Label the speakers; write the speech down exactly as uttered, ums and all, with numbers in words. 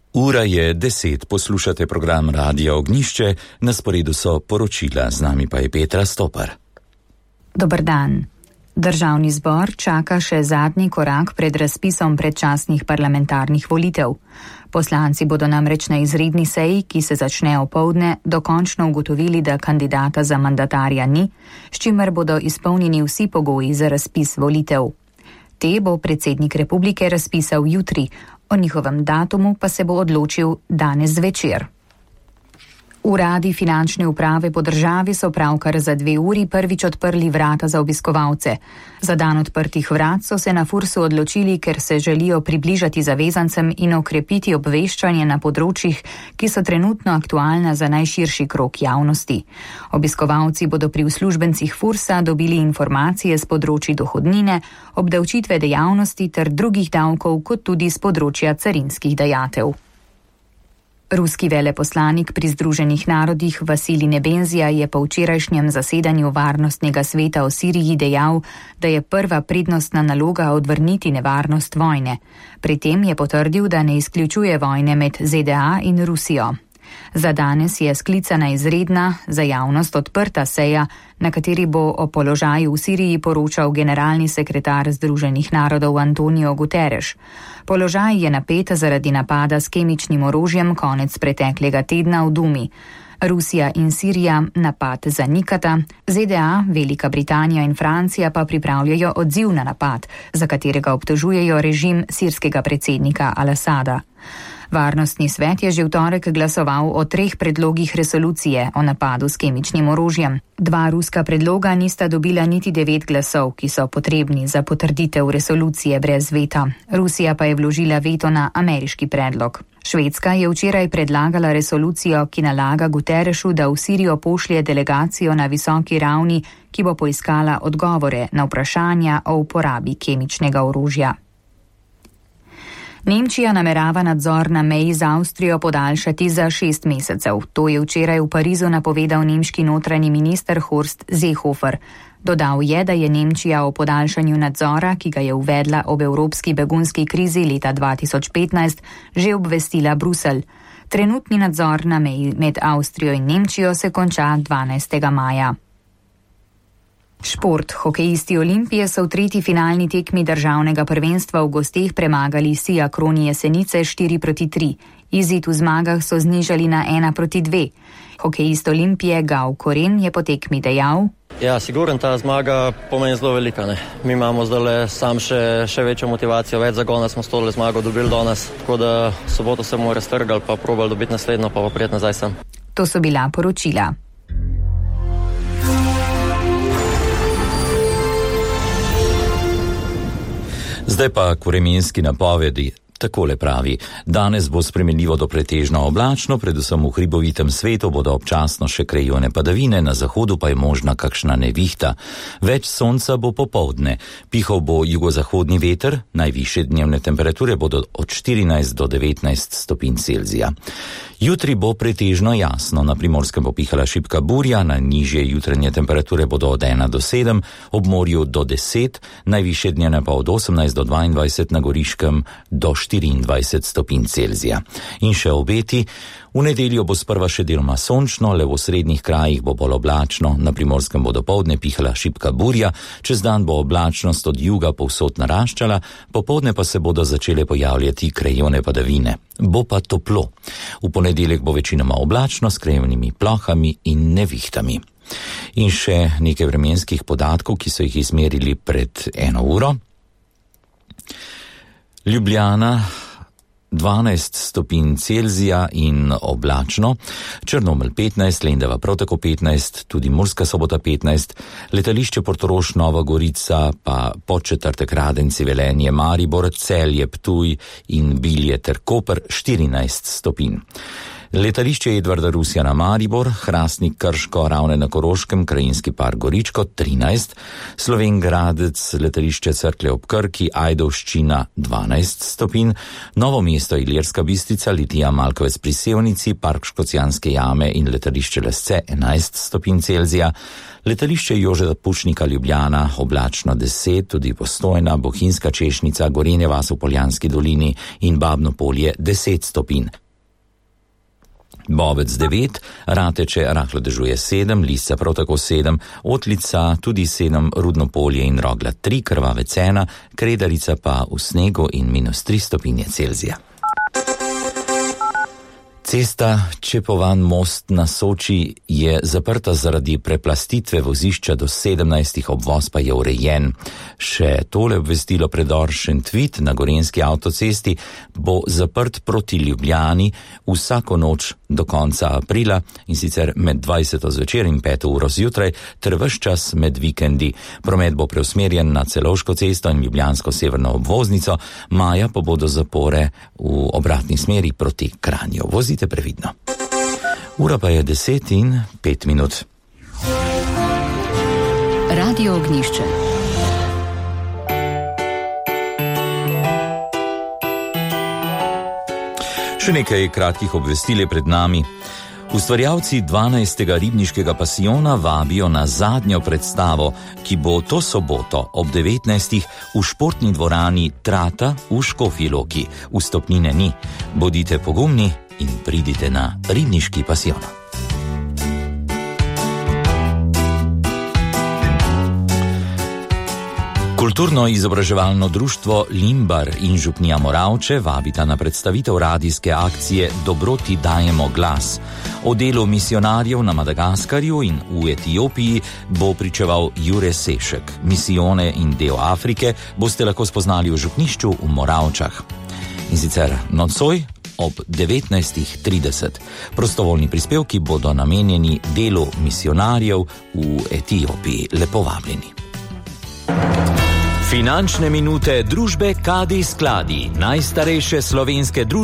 Speaker 1: Ura je deset, poslušate program Radia Ognjišče, na sporedu so poročila, z nami pa je Petra Stopar.
Speaker 2: Dober dan. Državni zbor čaka še zadnji korak pred razpisom predčasnih parlamentarnih volitev. Poslanci bodo namreč na izredni seji, ki se začne opoldne, dokončno ugotovili, da kandidata za mandatarja ni, s čimer bodo izpolnjeni vsi pogoji za razpis volitev. Te bo predsednik republike razpisal jutri, o njihovem datumu pa se bo odločil danes zvečer. Uradi finančne uprave po državi so pravkar za dve uri prvič odprli vrata za obiskovalce. Za dan odprtih vrat so se na Fursu odločili, ker se želijo približati zavezancem in okrepiti obveščanje na področjih, ki so trenutno aktualna za najširši krog javnosti. Obiskovalci bodo pri uslužbencih Fursa dobili informacije z področji dohodnine, obdavčitve dejavnosti ter drugih davkov, kot tudi z področja carinskih dajatev. Ruski veleposlanik pri Združenih narodih Vasilij Nebenzija je po včerajšnjem zasedanju Varnostnega sveta o Siriji dejal, da je prva prednostna naloga odvrniti nevarnost vojne. Pri tem je potrdil, da ne izključuje vojne med Z D A in Rusijo. Za danes je sklicana izredna, za javnost odprta seja, na kateri bo o položaju v Siriji poročal generalni sekretar Združenih narodov Antonio Guterres. Položaj je napet zaradi napada s kemičnim orožjem konec preteklega tedna v Dumi. Rusija in Sirija napad zanikata, Z D A, Velika Britanija in Francija pa pripravljajo odziv na napad, za katerega obtožujejo režim sirskega predsednika Al-Asada. Varnostni svet je že v torek glasoval o treh predlogih resolucije o napadu s kemičnim orožjem. Dva ruska predloga nista dobila niti devet glasov, ki so potrebni za potrditev resolucije brez veta. Rusija pa je vložila veto na ameriški predlog. Švedska je včeraj predlagala resolucijo, ki nalaga Guterresu, da v Sirijo pošlje delegacijo na visoki ravni, ki bo poiskala odgovore na vprašanja o uporabi kemičnega orožja. Nemčija namerava nadzor na meji z Avstrijo podaljšati za šest mesecev. To je včeraj v Parizu napovedal nemški notranji minister Horst Seehofer. Dodal je, da je Nemčija o podaljšanju nadzora, ki ga je uvedla ob evropski begunski krizi leta dva tisoč petnajst, že obvestila Bruselj. Trenutni nadzor na meji med Avstrijo in Nemčijo se konča dvanajstega maja. Šport. Hokejisti Olimpije so v tretji finalni tekmi državnega prvenstva v gosteh premagali Sija Kroni Jesenice štiri proti tri. Izid v zmagah so znižali na ena proti dve. Hokejist Olimpije Gav Koren je po tekmi dejal:
Speaker 3: Ja, sigurno ta zmaga pomeni zelo velika. Ne? Mi imamo zdaj sam še, še večjo motivacijo, več zagona smo s tole zmago dobili do nas, tako da soboto se bomo raztrgali, pa probali dobiti naslednjo, pa pa prijet nazaj sem.
Speaker 2: To so bila poročila.
Speaker 1: Zdaj pa k vremenski napovedi. Takole pravi, danes bo spremenljivo do pretežno oblačno, predvsem v hribovitem svetu bodo občasno še krajevne padavine, na zahodu pa je možna kakšna nevihta. Več sonca bo popoldne, pihal bo jugozahodni veter, najvišje dnevne temperature bodo od štirinajst do devetnajst stopinj Celzija. Jutri bo pretežno jasno, na Primorskem bo pihala šibka burja, na nižje jutranje temperature bodo od ena do sedem, ob morju do deset, najvišje dnevne pa od osemnajst do dvaindvajset, na Goriškem do štiriindvajset stopinj Celzija. In še obeti, v nedeljo bo sprva še deloma sončno, le v srednjih krajih bo bolj oblačno, na Primorskem bo dopoldne pihala šibka burja, čez dan bo oblačnost od juga povsod naraščala, popoldne pa se bodo začele pojavljati krajevne padavine. Bo pa toplo. V ponedeljek bo večinoma oblačno s krajevnimi plohami in nevihtami. In še nekaj vremenskih podatkov, ki so jih izmerili pred eno uro. Ljubljana dvanajst stopinj Celzija in oblačno, Črnomelj petnajst, Lendava prav tako petnajst, tudi Murska Sobota petnajst, letališče Portorož, Nova Gorica, pa Podčetrtek, Radenci, Velenje, Maribor, Celje, Ptuj in Bilje ter Koper štirinajst stopinj. Letališče Edvarda Rusjana Maribor, Hrastnik Krško, Ravne na Koroškem, Krajinski park Goričko trinajst, Slovenj Gradec, letališče Cerklje ob Krki, Ajdovščina dvanajst stopinj, Novo mesto Ilirska Bistrica, Litija Malkovec pri Sevnici, Park Škocjanske jame in letališče Lesce enajst stopinj Celzija, letališče Jožeta Pučnika Ljubljana oblačno deset, tudi Postojna, Bohinjska Češnica, Gorenje vas v Poljanski dolini in Babno Polje deset stopinj. Bovec devet, Rateče rahlo dežuje sedem, Lisca prav tako sedem, Otlica tudi sedem, Rudno Polje in Rogla tri, Krvavec ena, Kredarica pa v snegu in minus tri stopinje Celzija. Cesta Čepovan most na Soči je zaprta zaradi preplastitve vozišča do sedemnajstih, obvoz pa je urejen. Še tole obvestilo: predor Šentvit na gorenjski avtocesti bo zaprt proti Ljubljani vsako noč do konca aprila, in sicer med dvajseto zvečer in peto uro zjutraj ter ves čas med vikendi. Promet bo preusmerjen na Celovško cesto in ljubljansko severno obvoznico, maja pa bodo zapore v obratni smeri proti Kranju. Vozite previdno. Ura pa je deset in pet minut.
Speaker 2: Radio Ognjišče.
Speaker 1: Še nekaj kratkih obvestil je pred nami. Ustvarjalci dvanajstega ribniškega pasijona vabijo na zadnjo predstavo, ki bo to soboto ob devetnajstih v športni dvorani Trata v Škofji Loki. Vstopnine ni. Bodite pogumni in pridite na ribniški pasijon. Kulturno-izobraževalno društvo Limbar in župnija Moravče vabita na predstavitev radijske akcije Dobroti dajemo glas. O delu misionarjev na Madagaskarju in v Etiopiji bo pričeval Jure Sešek. Misijone in del Afrike boste lahko spoznali v župnišču v Moravčah. In sicer nocoj ob devetnajstih trideset. Prostovoljni prispevki bodo namenjeni delu misionarjev v Etiopiji. Lepo vabljeni. Finančne minute družbe Kadi Skladi, najstarejše slovenske družbe.